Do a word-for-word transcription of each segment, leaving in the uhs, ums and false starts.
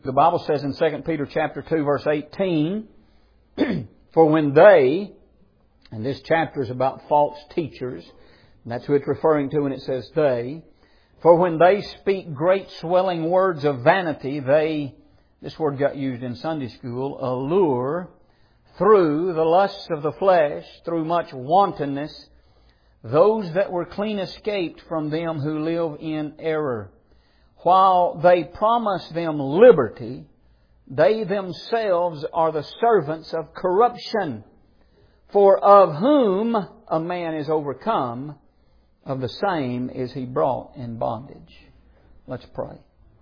The Bible says in Second Peter chapter two, verse eighteen, for when they, and this chapter is about false teachers, and that's who it's referring to when it says they, for when they speak great swelling words of vanity, they, this word got used in Sunday school, allure through the lusts of the flesh, through much wantonness, those that were clean escaped from them who live in error. While they promise them liberty, they themselves are the servants of corruption. For of whom a man is overcome, of the same is he brought in bondage. Let's pray.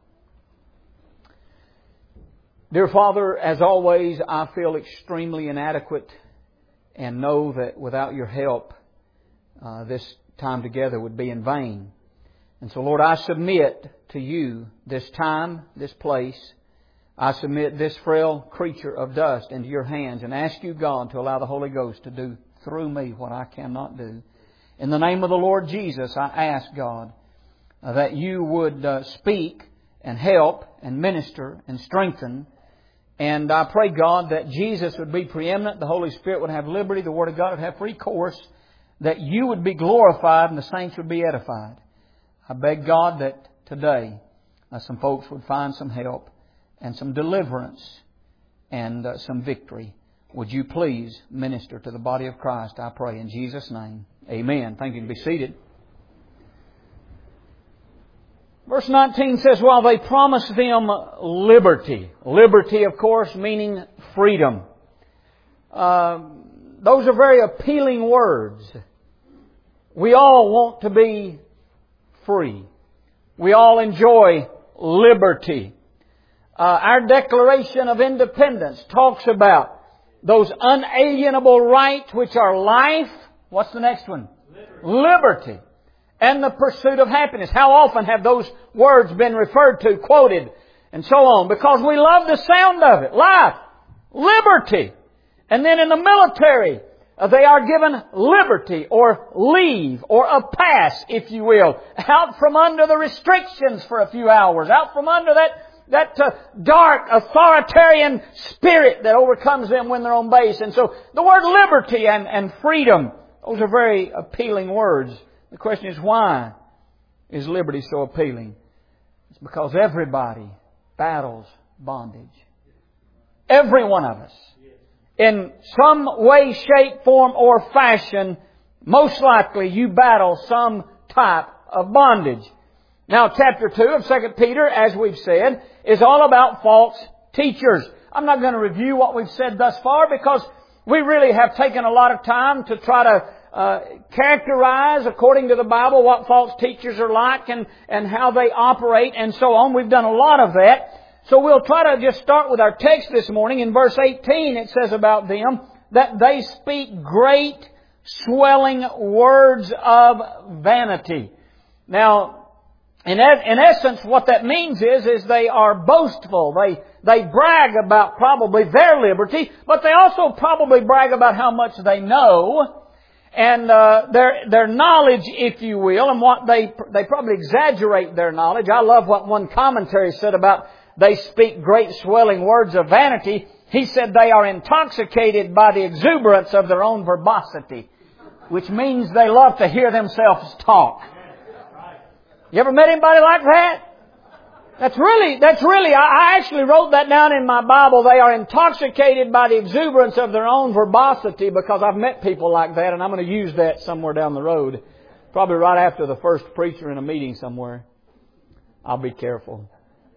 Dear Father, as always, I feel extremely inadequate and know that without your help, uh, this time together would be in vain. And so, Lord, I submit to you this time, this place. I submit this frail creature of dust into your hands and ask you, God, to allow the Holy Ghost to do through me what I cannot do. In the name of the Lord Jesus, I ask, God, uh, that you would uh, speak and help and minister and strengthen. And I pray, God, that Jesus would be preeminent, the Holy Spirit would have liberty, the Word of God would have free course, that you would be glorified and the saints would be edified. I beg, God, that today uh, some folks would find some help and some deliverance and uh, some victory. Would you please minister to the body of Christ, I pray, in Jesus' name. Amen. Thank you. Be seated. Verse nineteen says, while they promise them liberty. Liberty, of course, meaning freedom. Uh, those are very appealing words. We all want to be free. We all enjoy liberty. Uh, our Declaration of Independence talks about those unalienable rights which are life. What's the next one? Liberty. Liberty. And the pursuit of happiness. How often have those words been referred to, quoted, and so on? Because we love the sound of it. Life. Liberty. And then in the military, Uh, they are given liberty or leave or a pass, if you will, out from under the restrictions for a few hours, out from under that, that uh, dark authoritarian spirit that overcomes them when they're on base. And so the word liberty and, and freedom, those are very appealing words. The question is, why is liberty so appealing? It's because everybody battles bondage. Every one of us. In some way, shape, form, or fashion, most likely you battle some type of bondage. Now, chapter two of Second Peter, as we've said, is all about false teachers. I'm not going to review what we've said thus far because we really have taken a lot of time to try to uh, characterize, according to the Bible, what false teachers are like and, and how they operate and so on. We've done a lot of that. So we'll try to just start with our text this morning. In verse eighteen, it says about them that they speak great swelling words of vanity. Now, in, in essence, what that means is, is they are boastful. They, they brag about probably their liberty, but they also probably brag about how much they know and uh, their their knowledge, if you will, and what they they probably exaggerate their knowledge. I love what one commentary said about they speak great swelling words of vanity. He said they are intoxicated by the exuberance of their own verbosity, which means they love to hear themselves talk. You ever met anybody like that? That's really, that's really, I actually wrote that down in my Bible. They are intoxicated by the exuberance of their own verbosity, because I've met people like that, and I'm going to use that somewhere down the road. Probably right after the first preacher in a meeting somewhere. I'll be careful.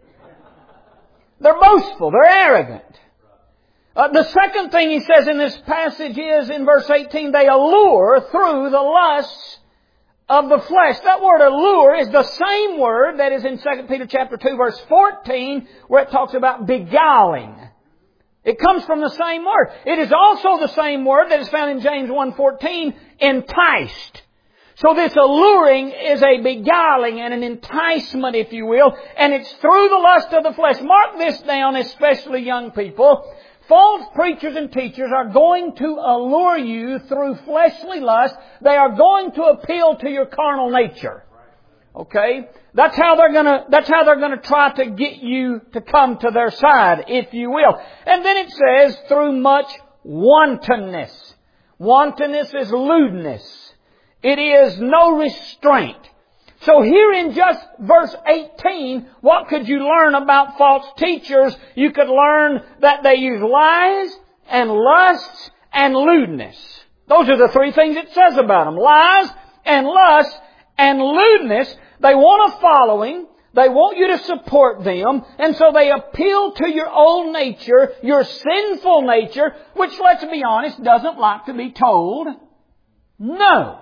They're boastful. They're arrogant. Uh, the second thing he says in this passage is, in verse eighteen, they allure through the lusts of the flesh. That word allure is the same word that is in Second Peter chapter two, verse fourteen, where it talks about beguiling. It comes from the same word. It is also the same word that is found in James one fourteen, enticed. So this alluring is a beguiling and an enticement, if you will, and it's through the lust of the flesh. Mark this down, especially young people. False preachers and teachers are going to allure you through fleshly lust. They are going to appeal to your carnal nature. Okay? That's how they're gonna, that's how they're gonna try to get you to come to their side, if you will. And then it says, through much wantonness. Wantonness is lewdness. It is no restraint. So here in just verse eighteen, what could you learn about false teachers? You could learn that they use lies and lusts and lewdness. Those are the three things it says about them. Lies and lust and lewdness. They want a following. They want you to support them. And so they appeal to your old nature, your sinful nature, which, let's be honest, doesn't like to be told no.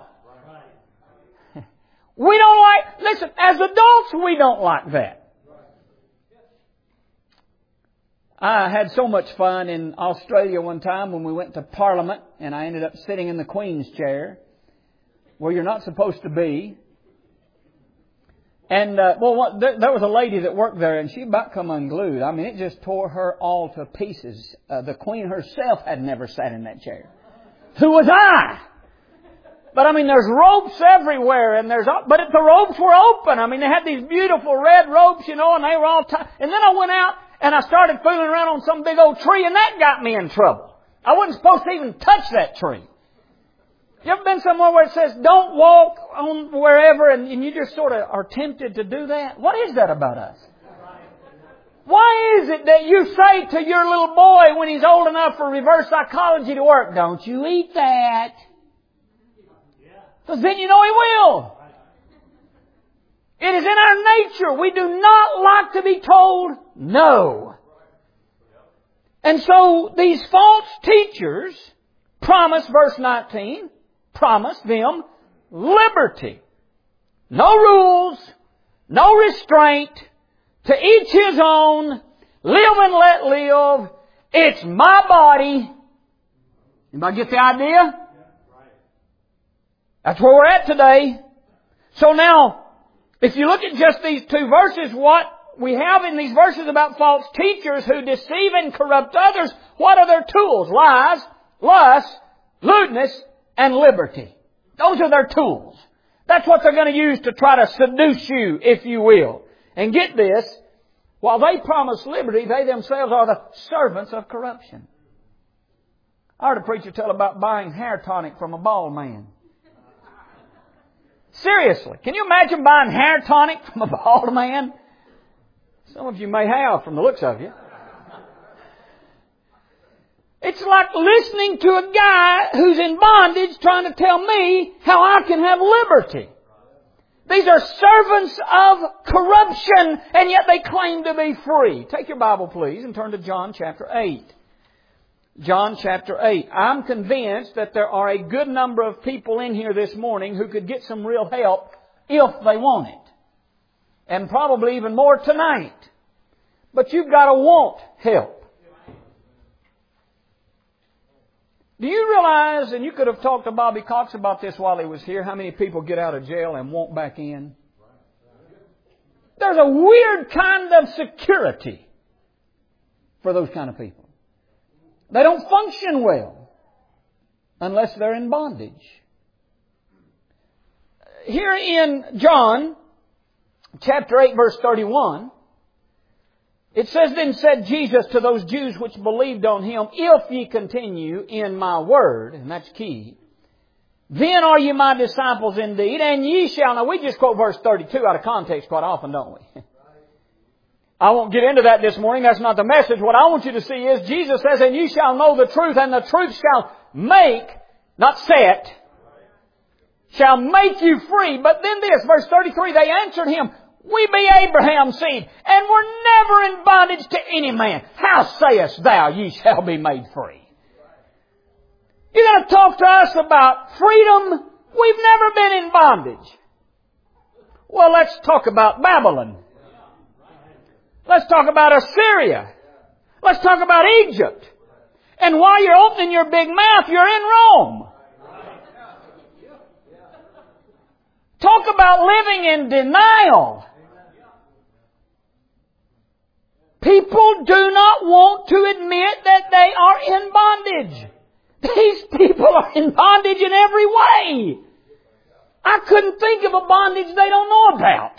We don't like, listen, as adults, we don't like that. I had so much fun in Australia one time when we went to Parliament, and I ended up sitting in the Queen's chair, where you're not supposed to be. And, uh, well, what, there, there was a lady that worked there, and she about come unglued. I mean, it just tore her all to pieces. Uh, the Queen herself had never sat in that chair. Who was I? But I mean, there's ropes everywhere, and there's, but the ropes were open. I mean, they had these beautiful red ropes, you know, and they were all tied. And then I went out and I started fooling around on some big old tree, and that got me in trouble. I wasn't supposed to even touch that tree. You ever been somewhere where it says, don't walk on wherever, and, and you just sort of are tempted to do that? What is that about us? Why is it that you say to your little boy when he's old enough for reverse psychology to work, don't you eat that? Because then you know he will. It is in our nature. We do not like to be told no. And so these false teachers promise, verse nineteen, promise them liberty. No rules, no restraint, to each his own, live and let live. It's my body. Anybody get the idea? That's where we're at today. So now, if you look at just these two verses, what we have in these verses about false teachers who deceive and corrupt others, what are their tools? Lies, lust, lewdness, and liberty. Those are their tools. That's what they're going to use to try to seduce you, if you will. And get this, while they promise liberty, they themselves are the servants of corruption. I heard a preacher tell about buying hair tonic from a bald man. Seriously, can you imagine buying hair tonic from a bald man? Some of you may have from the looks of you. It's like listening to a guy who's in bondage trying to tell me how I can have liberty. These are servants of corruption, and yet they claim to be free. Take your Bible, please, and turn to John chapter eight. John chapter eight. I'm convinced that there are a good number of people in here this morning who could get some real help if they want it. And probably even more tonight. But you've got to want help. Do you realize, and you could have talked to Bobby Cox about this while he was here, how many people get out of jail and want back in? There's a weird kind of security for those kind of people. They don't function well unless they're in bondage. Here in John chapter eight verse thirty-one, it says, then said Jesus to those Jews which believed on Him, if ye continue in my word, and that's key, then are ye my disciples indeed, and ye shall know. We just quote verse thirty-two out of context quite often, don't we? I won't get into that this morning. That's not the message. What I want you to see is Jesus says, and ye shall know the truth, and the truth shall make, not set, shall make you free. But then this, verse thirty-three, they answered Him, we be Abraham's seed, and were never in bondage to any man. How sayest thou, ye shall be made free? You're going to talk to us about freedom? We've never been in bondage. Well, let's talk about Babylon. Let's talk about Assyria. Let's talk about Egypt. And while you're opening your big mouth, you're in Rome. Talk about living in denial. People do not want to admit that they are in bondage. These people are in bondage in every way. I couldn't think of a bondage they don't know about.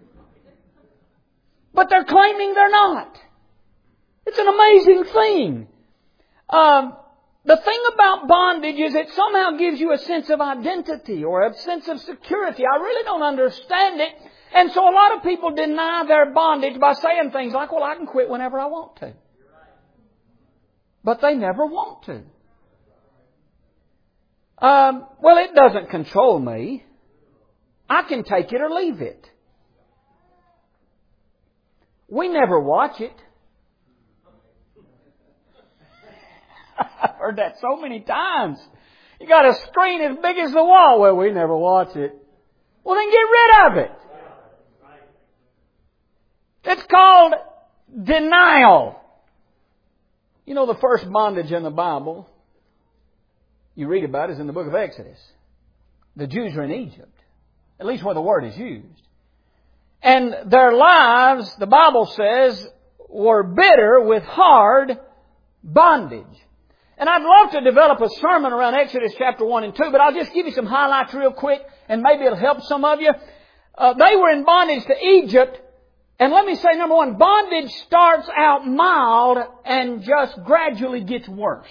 But they're claiming they're not. It's an amazing thing. Um, the thing about bondage is it somehow gives you a sense of identity or a sense of security. I really don't understand it. And so a lot of people deny their bondage by saying things like, well, I can quit whenever I want to. But they never want to. Um, well, it doesn't control me. I can take it or leave it. We never watch it. I've heard that so many times. You got a screen as big as the wall. Well, we never watch it. Well, then get rid of it. It's called denial. You know, the first bondage in the Bible, you read about, is in the book of Exodus. The Jews are in Egypt. At least where the word is used. And their lives, the Bible says, were bitter with hard bondage. And I'd love to develop a sermon around Exodus chapter one and two, but I'll just give you some highlights real quick, and maybe it'll help some of you. Uh, they were in bondage to Egypt. And let me say, number one, bondage starts out mild and just gradually gets worse.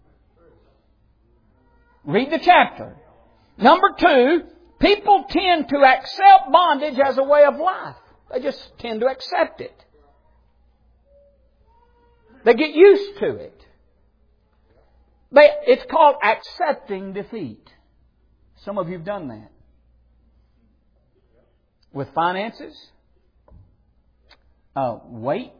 Read the chapter. Number two, people tend to accept bondage as a way of life. They just tend to accept it. They get used to it. They, it's called accepting defeat. Some of you have done that. With finances, uh, weight,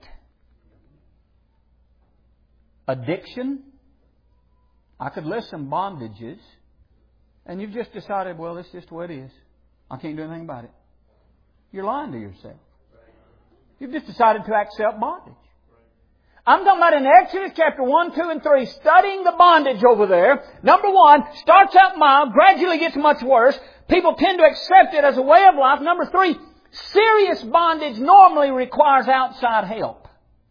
addiction. I could list some bondages. And you've just decided, well, it's just the way it is. I can't do anything about it. You're lying to yourself. You've just decided to accept bondage. I'm talking about in Exodus chapter one, two, and three, studying the bondage over there. Number one, starts out mild, gradually gets much worse. People tend to accept it as a way of life. Number three, serious bondage normally requires outside help.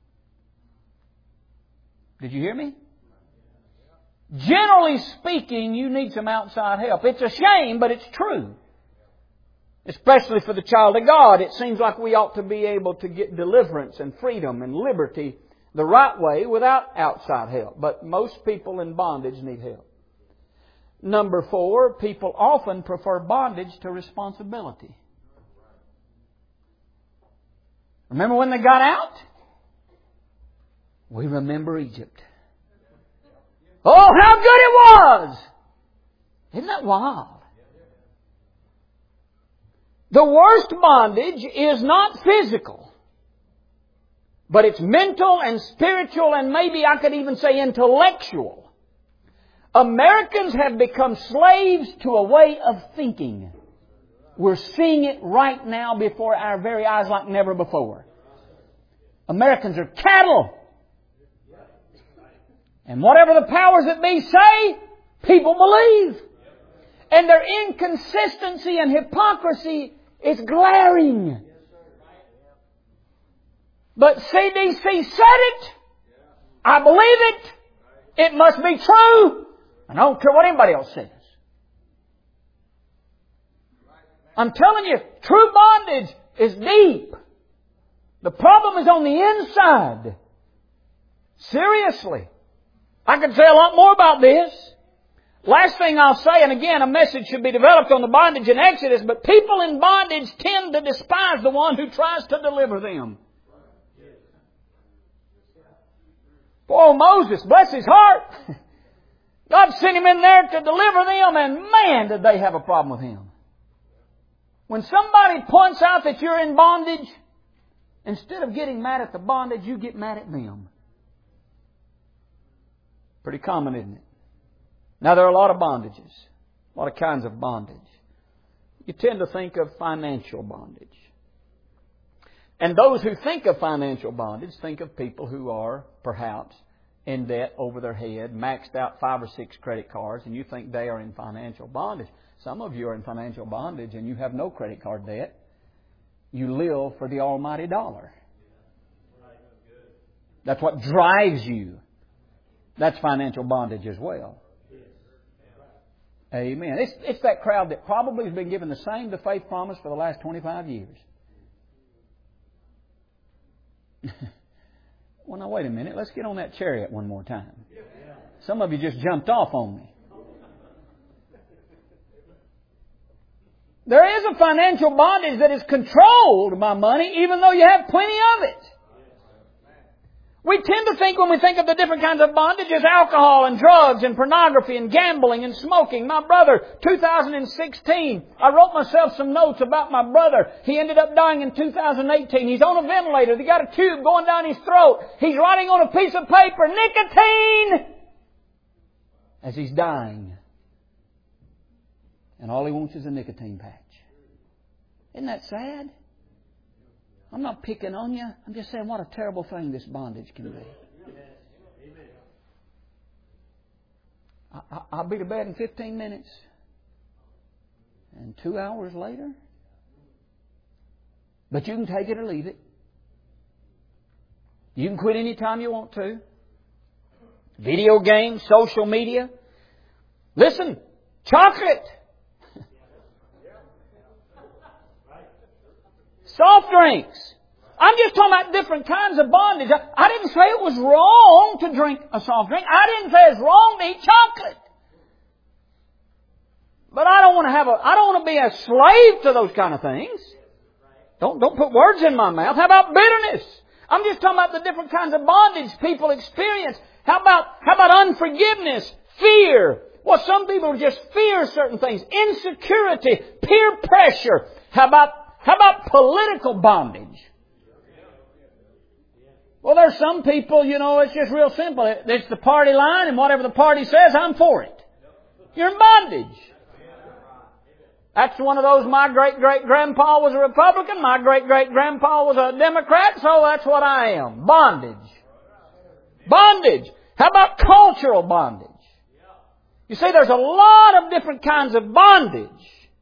Did you hear me? Generally speaking, you need some outside help. It's a shame, but it's true. Especially for the child of God. It seems like we ought to be able to get deliverance and freedom and liberty the right way without outside help. But most people in bondage need help. Number four, people often prefer bondage to responsibility. Remember when they got out? We remember Egypt. Oh, how good it was! Isn't that wild? The worst bondage is not physical, but it's mental and spiritual and maybe I could even say intellectual. Americans have become slaves to a way of thinking. We're seeing it right now before our very eyes like never before. Americans are cattle. And whatever the powers that be say, people believe. And their inconsistency and hypocrisy is glaring. But C D C said it. I believe it. It must be true. I don't care what anybody else says. I'm telling you, true bondage is deep. The problem is on the inside. Seriously. I could say a lot more about this. Last thing I'll say, and again, a message should be developed on the bondage in Exodus, but people in bondage tend to despise the one who tries to deliver them. Poor Moses, bless his heart. God sent him in there to deliver them, and man, did they have a problem with him. When somebody points out that you're in bondage, instead of getting mad at the bondage, you get mad at them. Pretty common, isn't it? Now, there are a lot of bondages, a lot of kinds of bondage. You tend to think of financial bondage. And those who think of financial bondage think of people who are perhaps in debt over their head, maxed out five or six credit cards, and you think they are in financial bondage. Some of you are in financial bondage and you have no credit card debt. You live for the almighty dollar. That's what drives you. That's financial bondage as well. Amen. It's, it's that crowd that probably has been given the same the faith promise for the last twenty-five years. Well, now wait a minute. Let's get on that chariot one more time. Some of you just jumped off on me. There is a financial bondage that is controlled by money, even though you have plenty of it. We tend to think, when we think of the different kinds of bondages, alcohol and drugs and pornography and gambling and smoking. My brother, two thousand sixteen, I wrote myself some notes about my brother. He ended up dying in two thousand eighteen. He's on a ventilator. They got a tube going down his throat. He's writing on a piece of paper, nicotine, as he's dying. And all he wants is a nicotine patch. Isn't that sad? I'm not picking on you. I'm just saying what a terrible thing this bondage can be. I, I'll be to bed in fifteen minutes. And two hours later. But you can take it or leave it. You can quit any time you want to. Video games, social media. Listen, chocolate. Soft drinks. I'm just talking about different kinds of bondage. I, I didn't say it was wrong to drink a soft drink. I didn't say it's wrong to eat chocolate. But I don't want to have a, I don't want to be a slave to those kind of things. Don't, don't put words in my mouth. How about bitterness? I'm just talking about the different kinds of bondage people experience. How about, how about unforgiveness, fear? Well, some people just fear certain things. Insecurity, peer pressure. How about How about political bondage? Well, there's some people, you know, it's just real simple. It's the party line, and whatever the party says, I'm for it. You're in bondage. That's one of those, my great-great-grandpa was a Republican, my great-great-grandpa was a Democrat, so that's what I am. Bondage. Bondage. How about cultural bondage? You see, there's a lot of different kinds of bondage.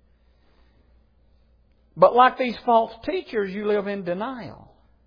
But like these false teachers, you live in denial.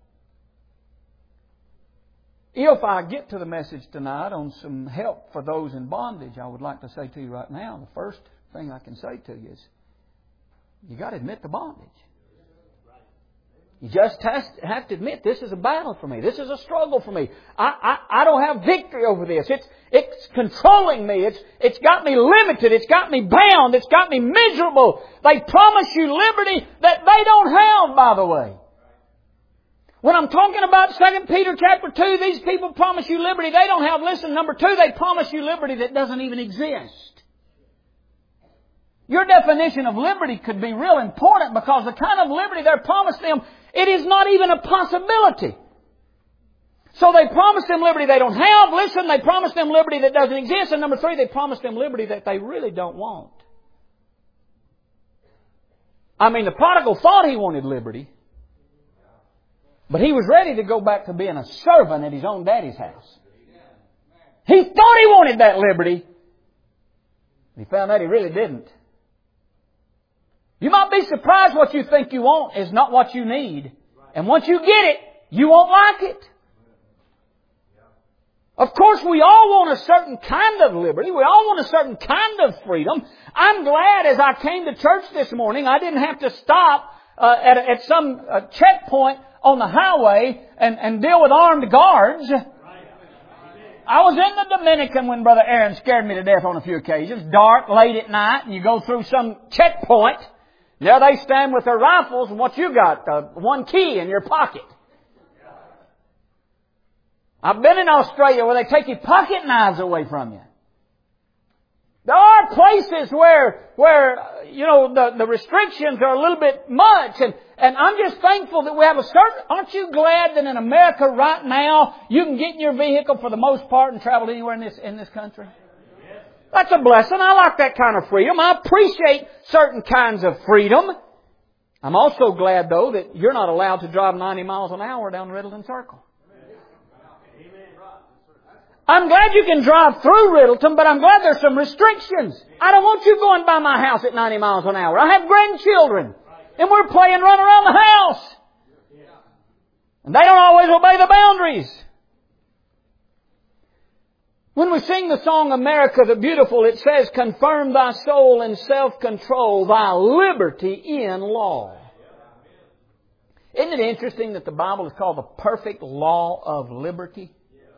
If I get to the message tonight on some help for those in bondage, I would like to say to you right now, the first thing I can say to you is, you got to admit the bondage. You just have to admit, this is a battle for me. This is a struggle for me. I, I, I don't have victory over this. It's, it's controlling me. It's, it's got me limited. It's got me bound. It's got me miserable. They promise you liberty that they don't have, by the way. When I'm talking about Second Peter chapter two, these people promise you liberty they don't have. Listen, number two, they promise you liberty that doesn't even exist. Your definition of liberty could be real important, because the kind of liberty they're promised them, it is not even a possibility. So they promise them liberty they don't have. Listen, they promise them liberty that doesn't exist. And number three, they promise them liberty that they really don't want. I mean, the prodigal thought he wanted liberty, but he was ready to go back to being a servant at his own daddy's house. He thought he wanted that liberty. He found out he really didn't. You might be surprised what you think you want is not what you need. And once you get it, you won't like it. Of course, we all want a certain kind of liberty. We all want a certain kind of freedom. I'm glad as I came to church this morning, I didn't have to stop uh, at, at some uh, checkpoint on the highway and, and deal with armed guards. I was in the Dominican when Brother Aaron scared me to death on a few occasions. Dark, late at night, and you go through some checkpoint. There they stand with their rifles, and what you got? Uh, one key in your pocket. I've been in Australia where they take your pocket knives away from you. There are places where, where you know, the, the restrictions are a little bit much, and, and I'm just thankful that we have a certain... Aren't you glad that in America right now you can get in your vehicle for the most part and travel anywhere in this in this country? That's a blessing. I like that kind of freedom. I appreciate certain kinds of freedom. I'm also glad, though, that you're not allowed to drive ninety miles an hour down Riddleton Circle. I'm glad you can drive through Riddleton, but I'm glad there's some restrictions. I don't want you going by my house at ninety miles an hour. I have grandchildren, and we're playing run around the house. And they don't always obey the boundaries. When when we sing the song America the Beautiful, it says, confirm thy soul in self-control, thy liberty in law. Isn't it interesting that the Bible is called the perfect law of liberty?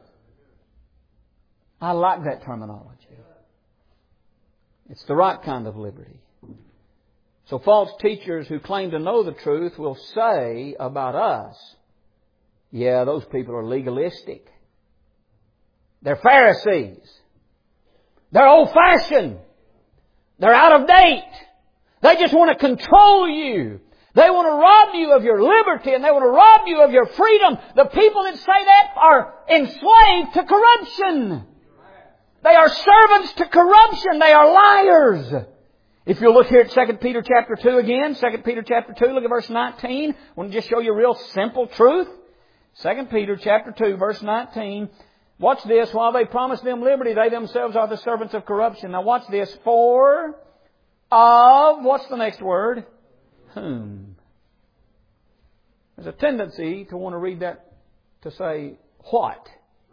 I like that terminology. It's the right kind of liberty. So false teachers who claim to know the truth will say about us, yeah, those people are legalistic. They're Pharisees. They're old-fashioned. They're out of date. They just want to control you. They want to rob you of your liberty and they want to rob you of your freedom. The people that say that are enslaved to corruption. They are servants to corruption. They are liars. If you look here at Second Peter chapter two again, Second Peter chapter two, look at verse nineteen. I want to just show you a real simple truth. Second Peter chapter two, verse nineteen. Watch this. While they promise them liberty, they themselves are the servants of corruption. Now watch this. For of, what's the next word? Whom? There's a tendency to want to read that to say what.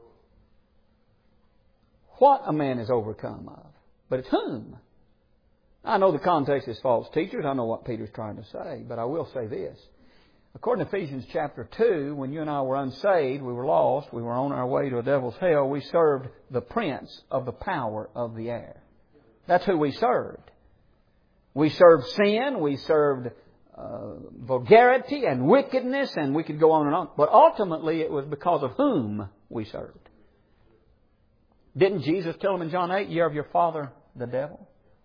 What a man is overcome of. But it's whom. I know the context is false teachers. I know what Peter's trying to say. But I will say this. According to Ephesians chapter two, when you and I were unsaved, we were lost, we were on our way to a devil's hell, we served the prince of the power of the air. That's who we served. We served sin, we served uh, vulgarity and wickedness, and we could go on and on. But ultimately it was because of whom we served. Didn't Jesus tell them in John eight, ye are of your father, the devil?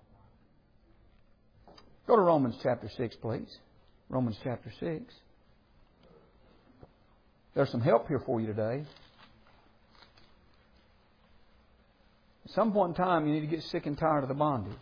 Go to Romans chapter six, please. Romans chapter six. There's some help here for you today. At some point in time, you need to get sick and tired of the bondage.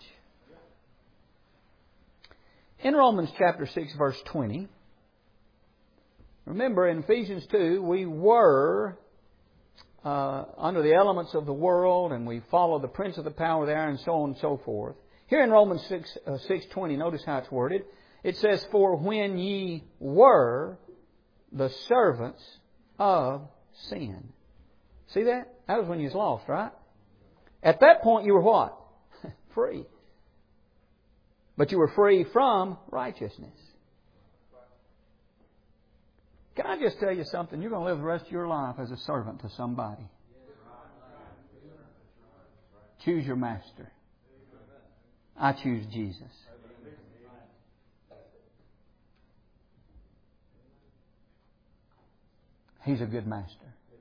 In Romans chapter six, verse twenty, remember in Ephesians two, we were uh, under the elements of the world and we followed the prince of the power of the air and so on and so forth. Here in Romans six, uh, six twenty, notice how it's worded. It says, for when ye were the servants of sin. See that? That was when you was lost, right? At that point you were what? Free. But you were free from righteousness. Can I just tell you something? You're going to live the rest of your life as a servant to somebody. Choose your master. I choose Jesus. He's a good master.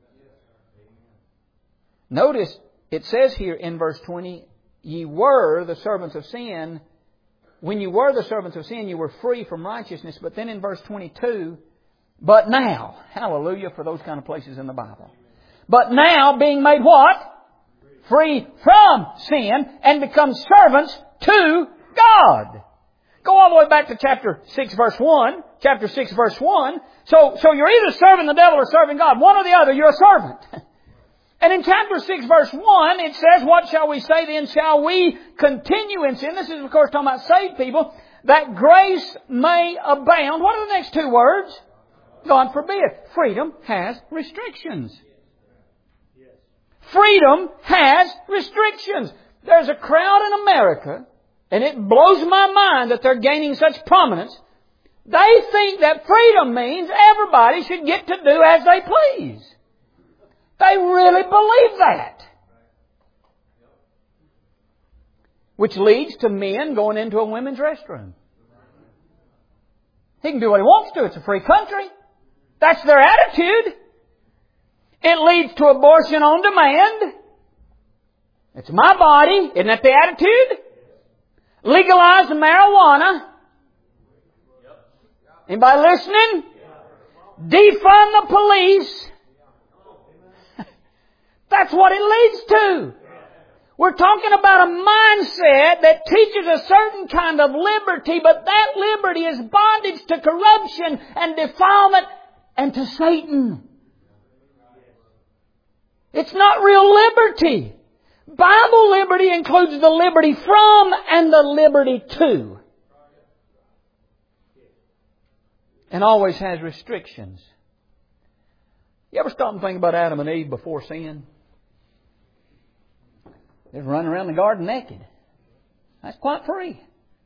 Notice, it says here in verse twenty, ye were the servants of sin. When you were the servants of sin, you were free from righteousness. But then in verse twenty-two, but now, hallelujah for those kind of places in the Bible. But now being made what? Free from sin and become servants to God. Go all the way back to chapter six verse one. Chapter six verse one. So, so you're either serving the devil or serving God. One or the other, you're a servant. And in chapter six verse one, it says, what shall we say then? Shall we continue in sin? This is of course talking about saved people. That grace may abound. What are the next two words? God forbid. Freedom has restrictions. Freedom has restrictions. There's a crowd in America, and it blows my mind that they're gaining such prominence. They think that freedom means everybody should get to do as they please. They really believe that. Which leads to men going into a women's restroom. He can do what he wants to. It's a free country. That's their attitude. It leads to abortion on demand. It's my body. Isn't that the attitude? Legalize marijuana. Anybody listening? Defund the police. That's what it leads to. We're talking about a mindset that teaches a certain kind of liberty, but that liberty is bondage to corruption and defilement and to Satan. It's not real liberty. Bible liberty includes the liberty from and the liberty to. And always has restrictions. You ever stop and think about Adam and Eve before sin? They're running around the garden naked. That's quite free.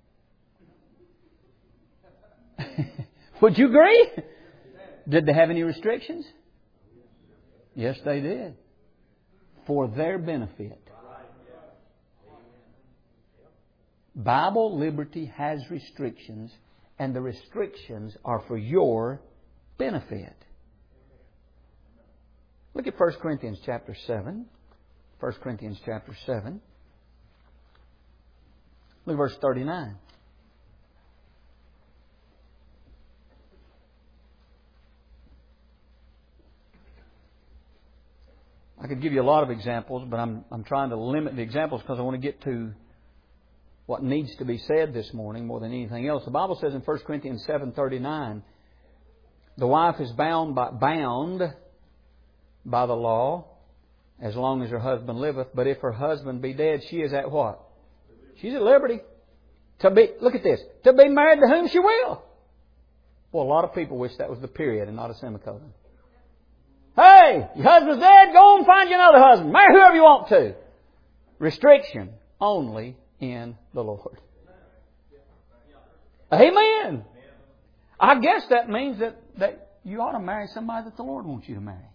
Would you agree? Did they have any restrictions? Yes, they did. For their benefit. Bible liberty has restrictions, and the restrictions are for your benefit. Look at First Corinthians chapter seven. First Corinthians chapter seven. Look at verse thirty-nine. I could give you a lot of examples, but I'm I'm trying to limit the examples because I want to get to what needs to be said this morning more than anything else. The Bible says in First Corinthians seven thirty-nine, the wife is bound by, bound by the law as long as her husband liveth. But if her husband be dead, she is at what? She's at liberty. To be, look at this, to be married to whom she will. Well, a lot of people wish that was the period and not a semicolon. Hey, your husband's dead, go and find you another husband. Marry whoever you want to. Restriction only in the Lord. Amen. I guess that means that, that you ought to marry somebody that the Lord wants you to marry.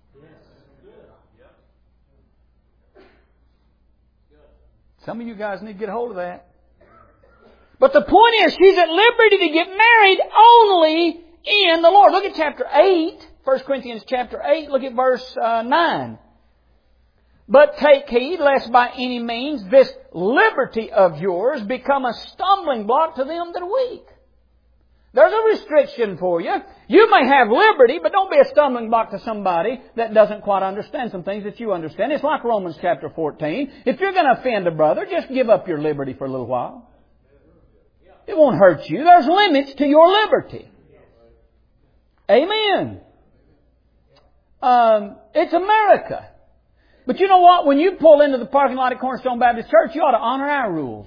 Some of you guys need to get a hold of that. But the point is, she's at liberty to get married only in the Lord. Look at chapter eight. First Corinthians chapter eight. Look at verse uh, nine. But take heed lest by any means this liberty of yours become a stumbling block to them that are weak. There's a restriction for you. You may have liberty, but don't be a stumbling block to somebody that doesn't quite understand some things that you understand. It's like Romans chapter fourteen. If you're going to offend a brother, just give up your liberty for a little while. It won't hurt you. There's limits to your liberty. Amen. Um, it's America. But you know what? When you pull into the parking lot at Cornerstone Baptist Church, you ought to honor our rules.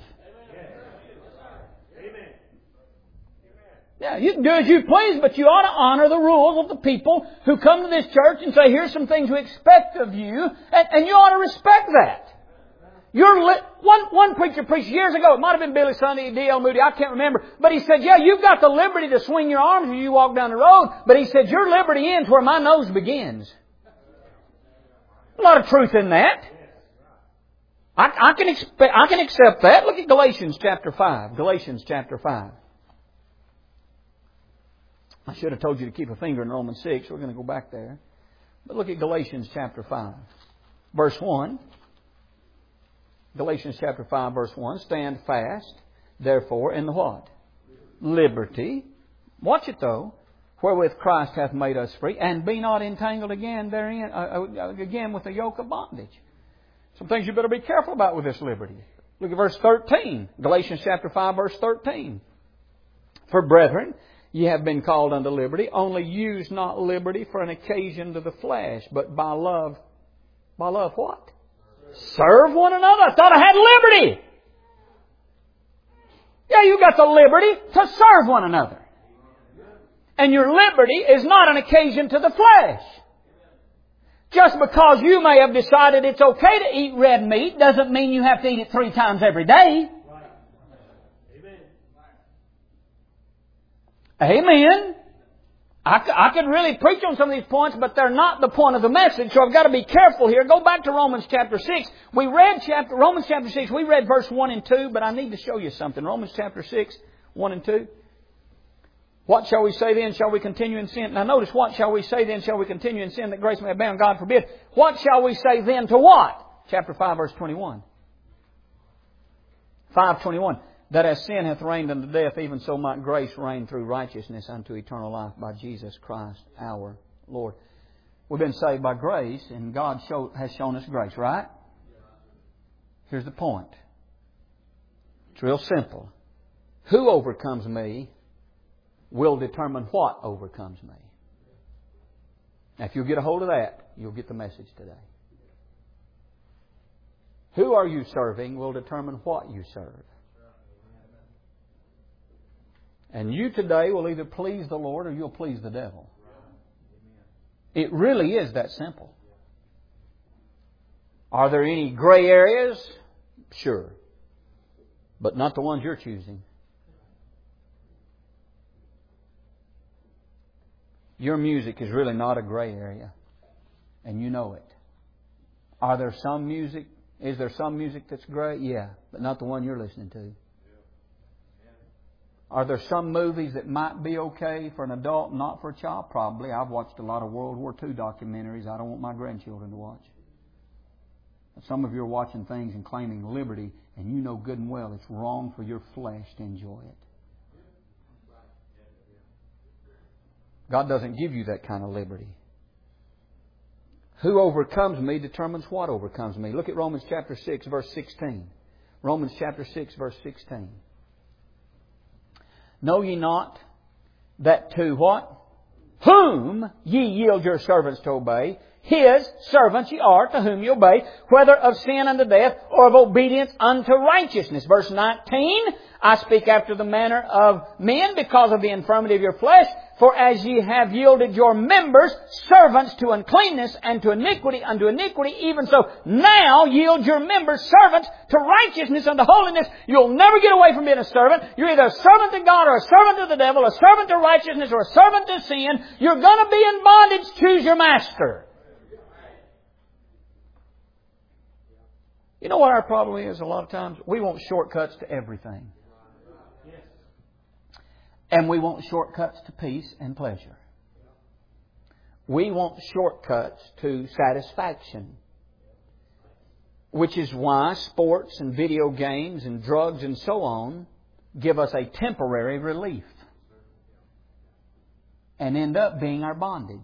Yeah, you can do as you please, but you ought to honor the rules of the people who come to this church and say, here's some things we expect of you, and, and you ought to respect that. You're li- one, one preacher preached years ago, it might have been Billy Sunday, D L Moody, I can't remember, but he said, yeah, you've got the liberty to swing your arms when you walk down the road, but he said, your liberty ends where my nose begins. A lot of truth in that. I, I can expect, I can accept that. Look at Galatians chapter five. Galatians chapter five. I should have told you to keep a finger in Romans six. We're going to go back there. But look at Galatians chapter five. Verse one. Galatians chapter five verse one. Stand fast, therefore, in the what? Liberty. Watch it though. Wherewith Christ hath made us free, and be not entangled again therein, uh, again with the yoke of bondage. Some things you better be careful about with this liberty. Look at verse thirteen. Galatians chapter five verse thirteen. For brethren, ye have been called unto liberty, only use not liberty for an occasion to the flesh, but by love. By love what? Serve one another. I thought I had liberty. Yeah, you got the liberty to serve one another. And your liberty is not an occasion to the flesh. Just because you may have decided it's okay to eat red meat doesn't mean you have to eat it three times every day. Amen. I, I could really preach on some of these points, but they're not the point of the message, so I've got to be careful here. Go back to Romans chapter six. We read chapter Romans chapter six. We read verse one and two, but I need to show you something. Romans chapter six, one and two. What shall we say then? Shall we continue in sin? Now notice, what shall we say then? Shall we continue in sin that grace may abound? God forbid. What shall we say then to what? Chapter five, verse twenty-one. five twenty-one. That as sin hath reigned unto death, even so might grace reign through righteousness unto eternal life by Jesus Christ our Lord. We've been saved by grace, and God show, has shown us grace, right? Here's the point. It's real simple. Who overcomes me will determine what overcomes me. Now, if you'll get a hold of that, you'll get the message today. Who are you serving will determine what you serve. And you today will either please the Lord or you'll please the devil. It really is that simple. Are there any gray areas? Sure. But not the ones you're choosing. Your music is really not a gray area. And you know it. Are there some music? Is there some music that's gray? Yeah. But not the one you're listening to. Are there some movies that might be okay for an adult, not for a child? Probably. I've watched a lot of World War Two documentaries I don't want my grandchildren to watch. Some of you are watching things and claiming liberty, and you know good and well it's wrong for your flesh to enjoy it. God doesn't give you that kind of liberty. Who overcomes me determines what overcomes me. Look at Romans chapter six, verse sixteen. Romans chapter six, verse sixteen. Know ye not that to what? Whom ye yield your servants to obey, His servants ye are, to whom ye obey, whether of sin unto death, or of obedience unto righteousness. Verse nineteen, I speak after the manner of men, because of the infirmity of your flesh. For as ye have yielded your members servants to uncleanness, and to iniquity unto iniquity, even so now yield your members servants to righteousness unto holiness. You'll never get away from being a servant. You're either a servant to God, or a servant to the devil, a servant to righteousness, or a servant to sin. You're going to be in bondage. Choose your master. You know what our problem is a lot of times? We want shortcuts to everything. And we want shortcuts to peace and pleasure. We want shortcuts to satisfaction. Which is why sports and video games and drugs and so on give us a temporary relief. And end up being our bondage.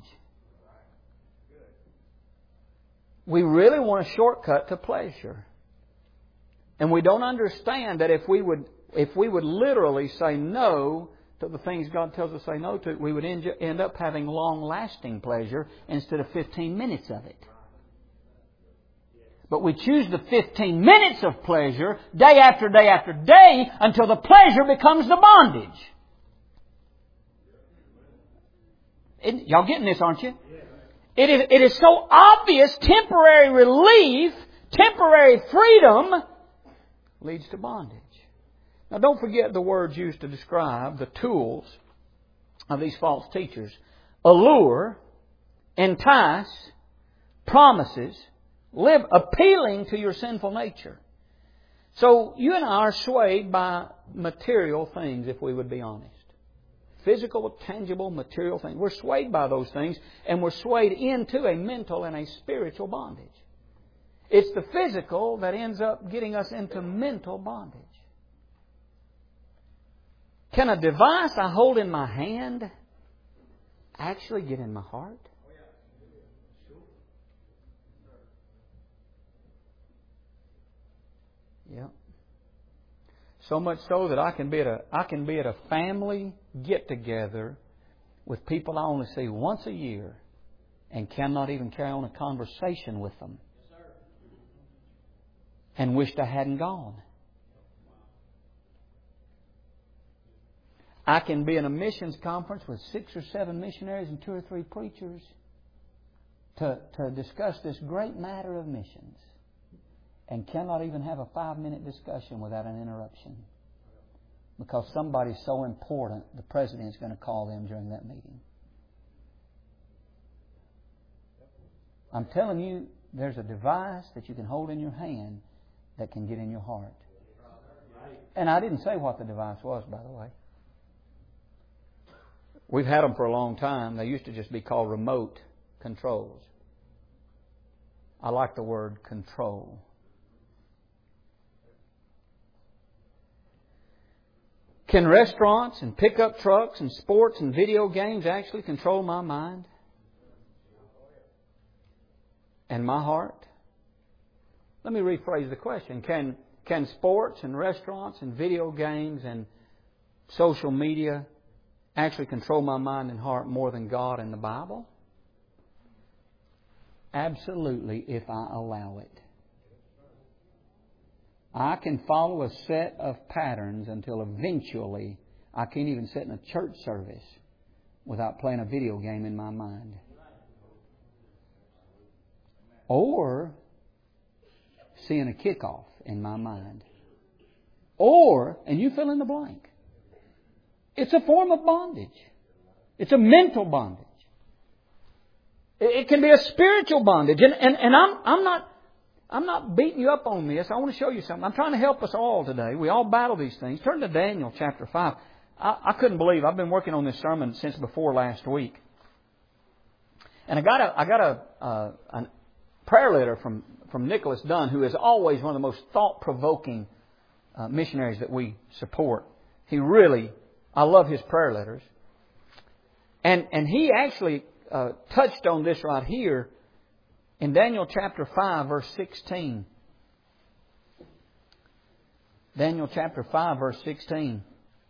We really want a shortcut to pleasure. And we don't understand that if we would, if we would literally say no to the things God tells us to say no to, we would end, end up having long-lasting pleasure instead of fifteen minutes of it. But we choose the fifteen minutes of pleasure day after day after day until the pleasure becomes the bondage. It, y'all getting this, aren't you? It is, it is so obvious temporary relief, temporary freedom leads to bondage. Now don't forget the words used to describe the tools of these false teachers. Allure, entice, promises, live appealing to your sinful nature. So you and I are swayed by material things, if we would be honest. Physical, tangible, material things. We're swayed by those things, and we're swayed into a mental and a spiritual bondage. It's the physical that ends up getting us into mental bondage. Can a device I hold in my hand actually get in my heart? Yeah. So much so that I can be at a I can be at a family get together with people I only see once a year and cannot even carry on a conversation with them. And wished I hadn't gone. I can be in a missions conference with six or seven missionaries and two or three preachers to, to discuss this great matter of missions, and cannot even have a five-minute discussion without an interruption. Because somebody's so important, the president is going to call them during that meeting. I'm telling you, there's a device that you can hold in your hand that can get in your heart. And I didn't say what the device was, by the way. We've had them for a long time. They used to just be called remote controls. I like the word control. Can restaurants and pickup trucks and sports and video games actually control my mind and my heart? Let me rephrase the question. Can, can sports and restaurants and video games and social media actually control my mind and heart more than God and the Bible? Absolutely, if I allow it. I can follow a set of patterns until eventually I can't even sit in a church service without playing a video game in my mind. Or seeing a kickoff. in my mind. Or, and you fill in the blank. It's a form of bondage. It's a mental bondage. It can be a spiritual bondage. And, and, and I'm, I'm not, I'm not beating you up on this. I want to show you something. I'm trying to help us all today. We all battle these things. Turn to Daniel chapter five. I, I couldn't believe, I've been working on this sermon since before last week. And I got a, I got a, uh, a prayer letter from, from Nicholas Dunn, who is always one of the most thought-provoking uh, missionaries that we support. He really, I love his prayer letters. And, and he actually uh, touched on this right here in Daniel chapter five, verse sixteen. Daniel chapter five, verse sixteen.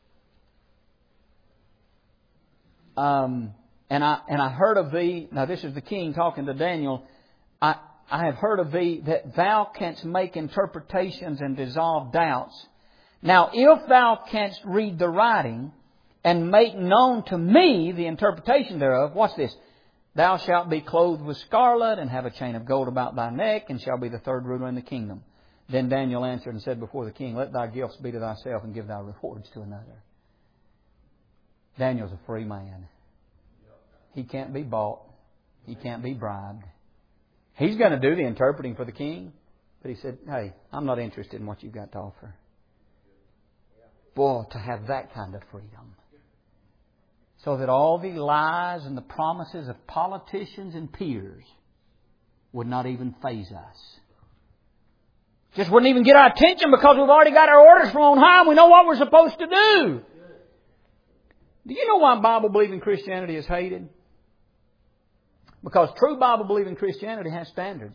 Um, and I and I heard of thee. Now this is the king talking to Daniel. I I have heard of thee that thou canst make interpretations and dissolve doubts. Now if thou canst read the writing and make known to me the interpretation thereof, watch this. Thou shalt be clothed with scarlet and have a chain of gold about thy neck, and shall be the third ruler in the kingdom. Then Daniel answered and said before the king, Let thy gifts be to thyself, and give thy rewards to another. Daniel's a free man. He can't be bought. He can't be bribed. He's going to do the interpreting for the king. But he said, hey, I'm not interested in what you've got to offer. Boy, to have that kind of freedom. So that all the lies and the promises of politicians and peers would not even faze us. Just wouldn't even get our attention because we've already got our orders from on high and we know what we're supposed to do. Do you know why Bible-believing Christianity is hated? Because true Bible-believing Christianity has standards.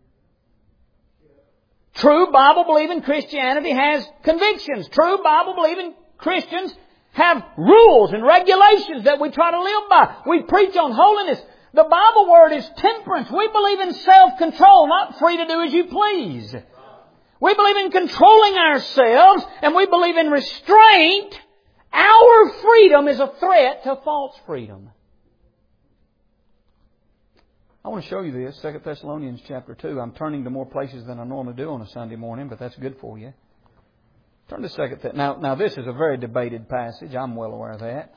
True Bible-believing Christianity has convictions. True Bible-believing Christians have rules and regulations that we try to live by. We preach on holiness. The Bible word is temperance. We believe in self-control, not free to do as you please. We believe in controlling ourselves, and we believe in restraint. Our freedom is a threat to false freedom. I want to show you this, Second Thessalonians chapter two. I'm turning to more places than I normally do on a Sunday morning, but that's good for you. Turn to Second Thessalonians. Now, now this is a very debated passage. I'm well aware of that.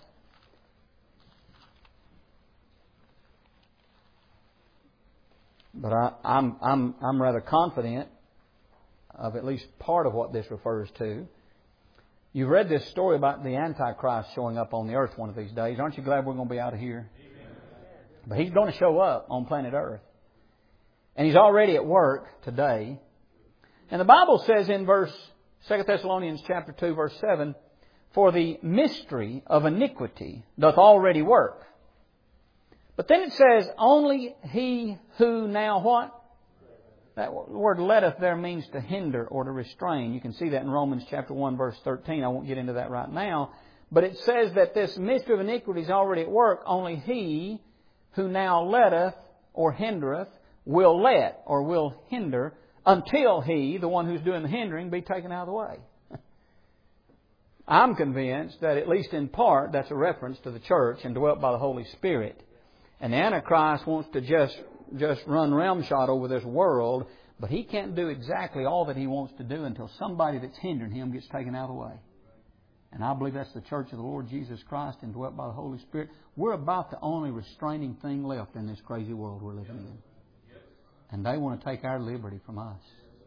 But I, I'm, I'm, I'm rather confident of at least part of what this refers to. You've read this story about the Antichrist showing up on the earth one of these days. Aren't you glad we're going to be out of here? Amen. But he's going to show up on planet Earth. And he's already at work today. And the Bible says in verse Second Thessalonians chapter two, verse seven, For the mystery of iniquity doth already work. But then it says, Only he who now what? That word letteth there means to hinder or to restrain. You can see that in Romans chapter one, verse thirteen. I won't get into that right now. But it says that this mystery of iniquity is already at work. Only he who now letteth or hindereth will let or will hinder until he, the one who's doing the hindering, be taken out of the way. I'm convinced that at least in part that's a reference to the church and dwelt by the Holy Spirit. And the Antichrist wants to just just run ramshot over this world, but he can't do exactly all that he wants to do until somebody that's hindering him gets taken out of the way. And I believe that's the church of the Lord Jesus Christ and dwelt by the Holy Spirit. We're about the only restraining thing left in this crazy world we're living in. And they want to take our liberty from us.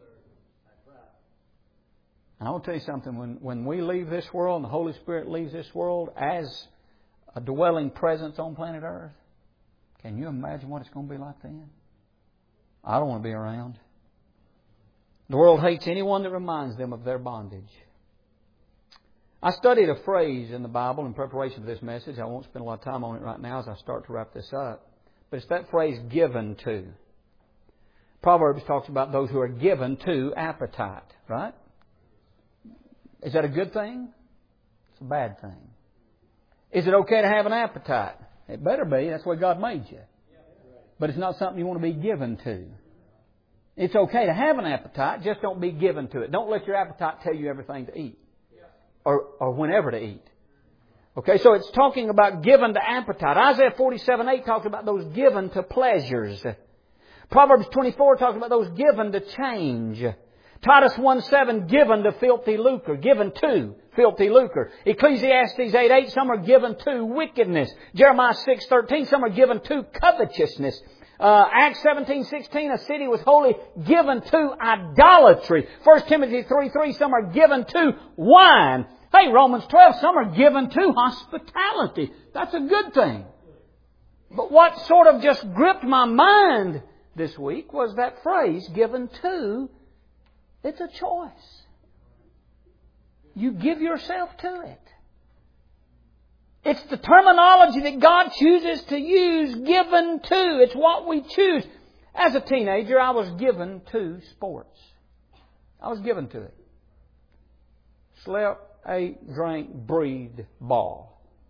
And I want to tell you something. When, when we leave this world and the Holy Spirit leaves this world as a dwelling presence on planet Earth, can you imagine what it's going to be like then? I don't want to be around. The world hates anyone that reminds them of their bondage. I studied a phrase in the Bible in preparation for this message. I won't spend a lot of time on it right now as I start to wrap this up. But it's that phrase, given to. Proverbs talks about those who are given to appetite, right? Is that a good thing? It's a bad thing. Is it okay to have an appetite? It better be. That's the way God made you. But it's not something you want to be given to. It's okay to have an appetite, just don't be given to it. Don't let your appetite tell you everything to eat. Or, or whenever to eat. Okay, so it's talking about given to appetite. Isaiah forty-seven eight talks about those given to pleasures. Proverbs twenty-four talks about those given to change. Titus one seven, given to filthy lucre. Given to filthy lucre. Ecclesiastes eight eight, some are given to wickedness. Jeremiah six thirteen, some are given to covetousness. Uh, Acts seventeen sixteen, a city was wholly given to idolatry. First Timothy three three, some are given to wine. Hey, Romans twelve, some are given to hospitality. That's a good thing. But what sort of just gripped my mind this week was that phrase, given to. It's a choice. You give yourself to it. It's the terminology that God chooses to use, given to. It's what we choose. As a teenager, I was given to sports. I was given to it. Slept, ate, drank, breathed, ball.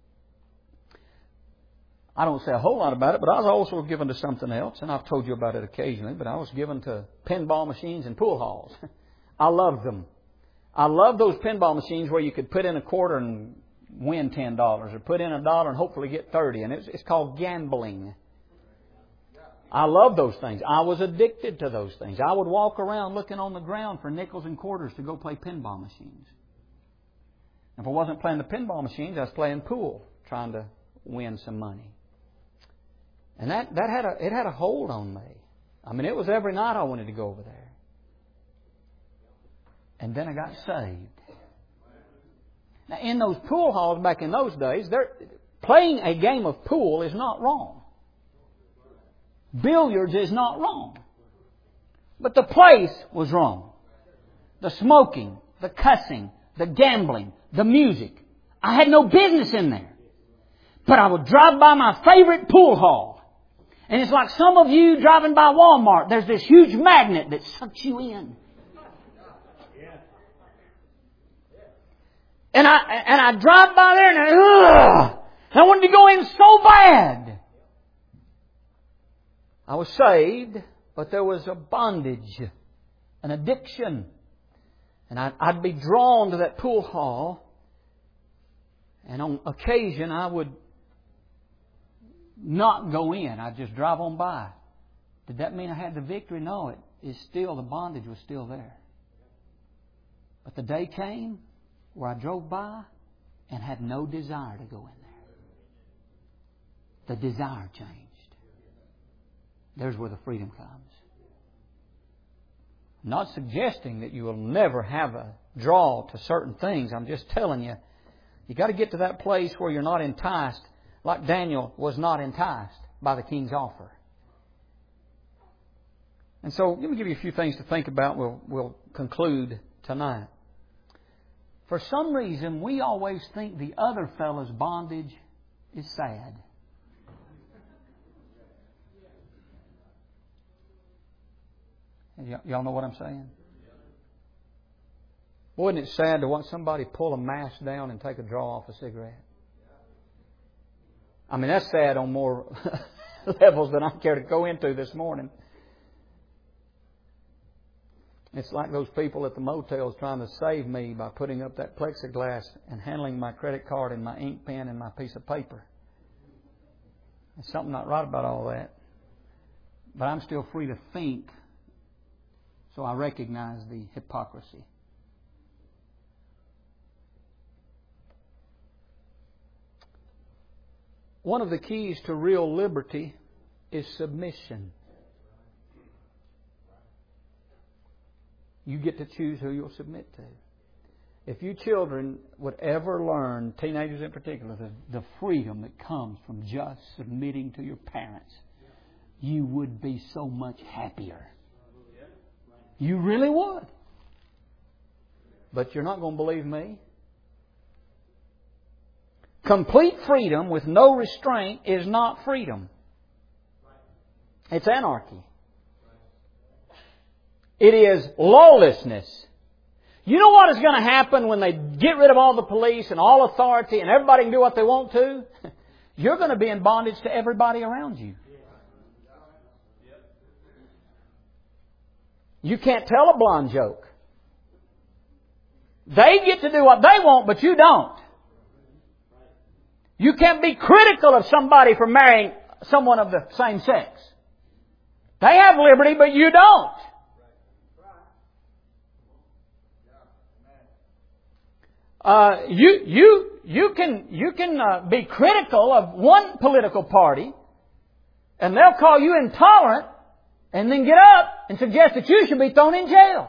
I don't say a whole lot about it, but I was also given to something else, and I've told you about it occasionally, but I was given to pinball machines and pool halls. I loved them. I loved those pinball machines where you could put in a quarter and win ten dollars, or put in a dollar and hopefully get thirty, and it's, it's called gambling. I love those things. I was addicted to those things. I would walk around looking on the ground for nickels and quarters to go play pinball machines. If I wasn't playing the pinball machines, I was playing pool, trying to win some money. And that, that had a, it had a hold on me. I mean, it was every night I wanted to go over there. And then I got saved. Now, in those pool halls back in those days, playing a game of pool is not wrong. Billiards is not wrong. But the place was wrong. The smoking, the cussing, the gambling, the music. I had no business in there. But I would drive by my favorite pool hall. And it's like some of you driving by Walmart. There's this huge magnet that sucks you in. And I and I drive by there and I, ugh, I wanted to go in so bad. I was saved, but there was a bondage, an addiction. And I'd, I'd be drawn to that pool hall. And on occasion I would not go in. I'd just drive on by. Did that mean I had the victory? No, it is still, the bondage was still there. But the day came where I drove by and had no desire to go in there. The desire changed. There's where the freedom comes. I'm not suggesting that you will never have a draw to certain things. I'm just telling you, you got to get to that place where you're not enticed, like Daniel was not enticed by the king's offer. And so, let me give you a few things to think about. We'll, we'll conclude tonight. For some reason, we always think the other fellow's bondage is sad. Y- y'all know what I'm saying? Boy, isn't it sad to watch somebody pull a mask down and take a draw off a cigarette? I mean, that's sad on more levels than I care to go into this morning. It's like those people at the motels trying to save me by putting up that plexiglass and handling my credit card and my ink pen and my piece of paper. There's something not right about all that. But I'm still free to think, so I recognize the hypocrisy. One of the keys to real liberty is submission. You get to choose who you'll submit to. If you children would ever learn, teenagers in particular, the, the freedom that comes from just submitting to your parents, you would be so much happier. You really would. But you're not going to believe me. Complete freedom with no restraint is not freedom. It's anarchy. It is lawlessness. You know what is going to happen when they get rid of all the police and all authority and everybody can do what they want to? You're going to be in bondage to everybody around you. You can't tell a blonde joke. They get to do what they want, but you don't. You can't be critical of somebody for marrying someone of the same sex. They have liberty, but you don't. Uh, you, you, you can, you can uh, be critical of one political party, and they'll call you intolerant, and then get up and suggest that you should be thrown in jail.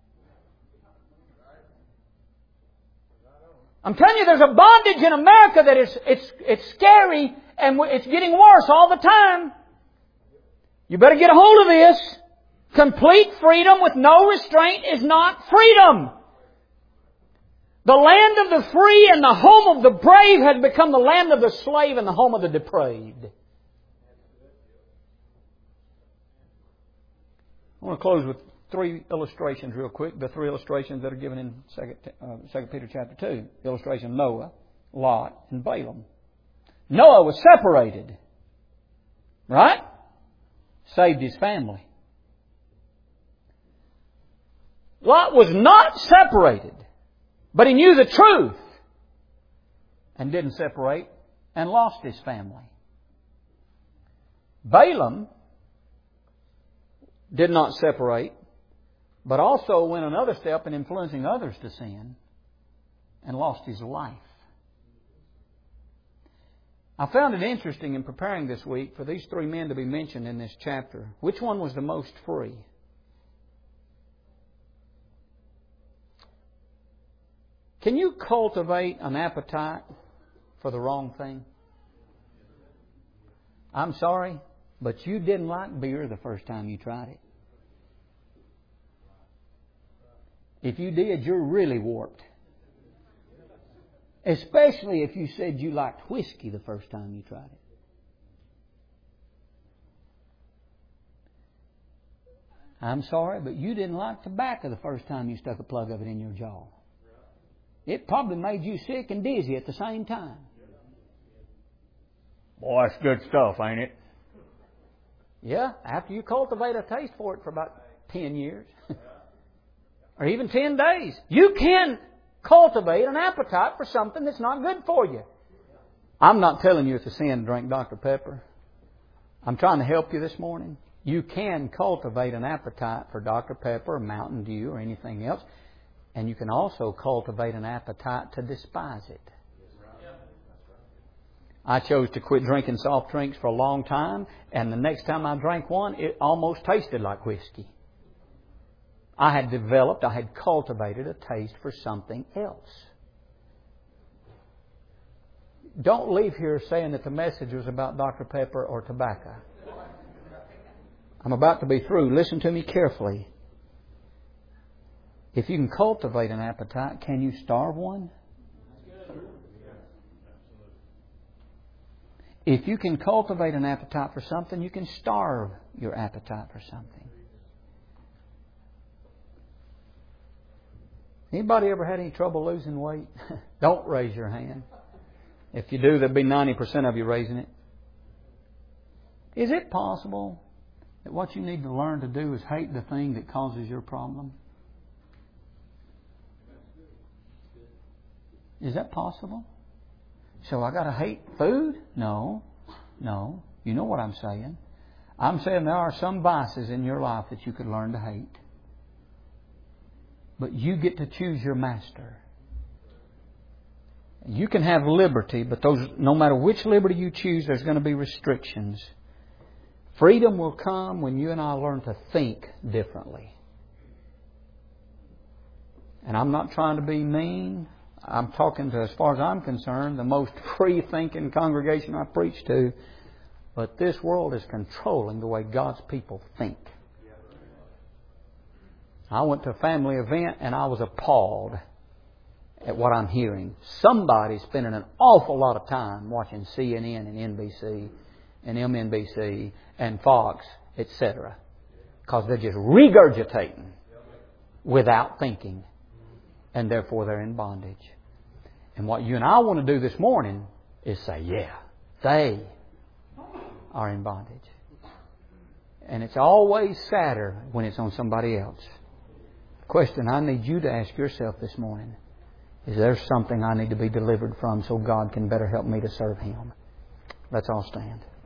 I'm telling you, there's a bondage in America that is, it's, it's scary, and it's getting worse all the time. You better get a hold of this. Complete freedom with no restraint is not freedom. The land of the free and the home of the brave has become the land of the slave and the home of the depraved. I want to close with three illustrations real quick. The three illustrations that are given in Second uh, Second Peter chapter two. The illustration of Noah, Lot, and Balaam. Noah was separated. Right? Saved his family. Lot was not separated, but he knew the truth and didn't separate and lost his family. Balaam did not separate, but also went another step in influencing others to sin and lost his life. I found it interesting in preparing this week for these three men to be mentioned in this chapter. Which one was the most free? Can you cultivate an appetite for the wrong thing? I'm sorry, but you didn't like beer the first time you tried it. If you did, you're really warped. Especially if you said you liked whiskey the first time you tried it. I'm sorry, but you didn't like tobacco the first time you stuck a plug of it in your jaw. It probably made you sick and dizzy at the same time. Boy, that's good stuff, ain't it? Yeah, after you cultivate a taste for it for about ten years. Or even ten days. You can cultivate an appetite for something that's not good for you. I'm not telling you it's a sin to drink Doctor Pepper. I'm trying to help you this morning. You can cultivate an appetite for Doctor Pepper or Mountain Dew or anything else. And you can also cultivate an appetite to despise it. I chose to quit drinking soft drinks for a long time, and the next time I drank one, it almost tasted like whiskey. I had developed, I had cultivated a taste for something else. Don't leave here saying that the message was about Doctor Pepper or tobacco. I'm about to be through. Listen to me carefully. If you can cultivate an appetite, can you starve one? If you can cultivate an appetite for something, you can starve your appetite for something. Anybody ever had any trouble losing weight? Don't raise your hand. If you do, there'll be ninety percent of you raising it. Is it possible that what you need to learn to do is hate the thing that causes your problem? Is that possible? So I got to hate food? No. No. You know what I'm saying. I'm saying there are some vices in your life that you could learn to hate. But you get to choose your master. You can have liberty, but those, no matter which liberty you choose, there's going to be restrictions. Freedom will come when you and I learn to think differently. And I'm not trying to be mean. I'm talking to, as far as I'm concerned, the most free-thinking congregation I preach to. But this world is controlling the way God's people think. I went to a family event and I was appalled at what I'm hearing. Somebody's spending an awful lot of time watching C N N and N B C and M N B C and Fox, et cetera. Because they're just regurgitating without thinking. And therefore they're in bondage. And what you and I want to do this morning is say, yeah, they are in bondage. And it's always sadder when it's on somebody else. Question I need you to ask yourself this morning. Is there something I need to be delivered from so God can better help me to serve Him? Let's all stand.